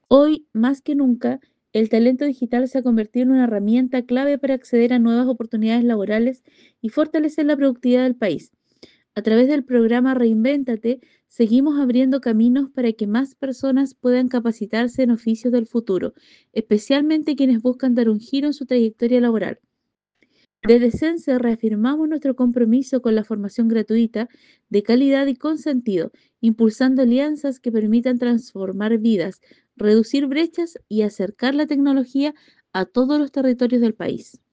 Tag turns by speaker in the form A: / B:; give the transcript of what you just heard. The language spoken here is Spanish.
A: Hoy, más que nunca, el talento digital se ha convertido en una herramienta clave para acceder a nuevas oportunidades laborales y fortalecer la productividad del país. A través del programa Reinvéntate, seguimos abriendo caminos para que más personas puedan capacitarse en oficios del futuro, especialmente quienes buscan dar un giro en su trayectoria laboral. Desde Sense reafirmamos nuestro compromiso con la formación gratuita, de calidad y con sentido, impulsando alianzas que permitan transformar vidas, reducir brechas y acercar la tecnología a todos los territorios del país.